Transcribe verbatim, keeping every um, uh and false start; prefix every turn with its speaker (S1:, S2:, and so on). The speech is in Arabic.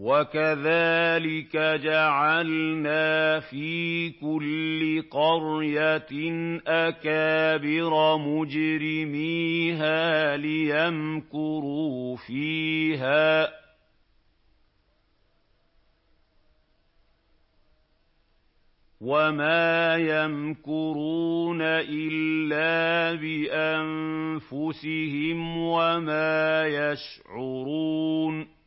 S1: وَكَذَٰلِكَ جَعَلْنَا فِي كُلِّ قَرْيَةٍ أَكَابِرَ مُجْرِمِيهَا لِيَمْكُرُوا فِيهَا ۖ وَمَا يَمْكُرُونَ إِلَّا بِأَنفُسِهِمْ وَمَا يَشْعُرُونَ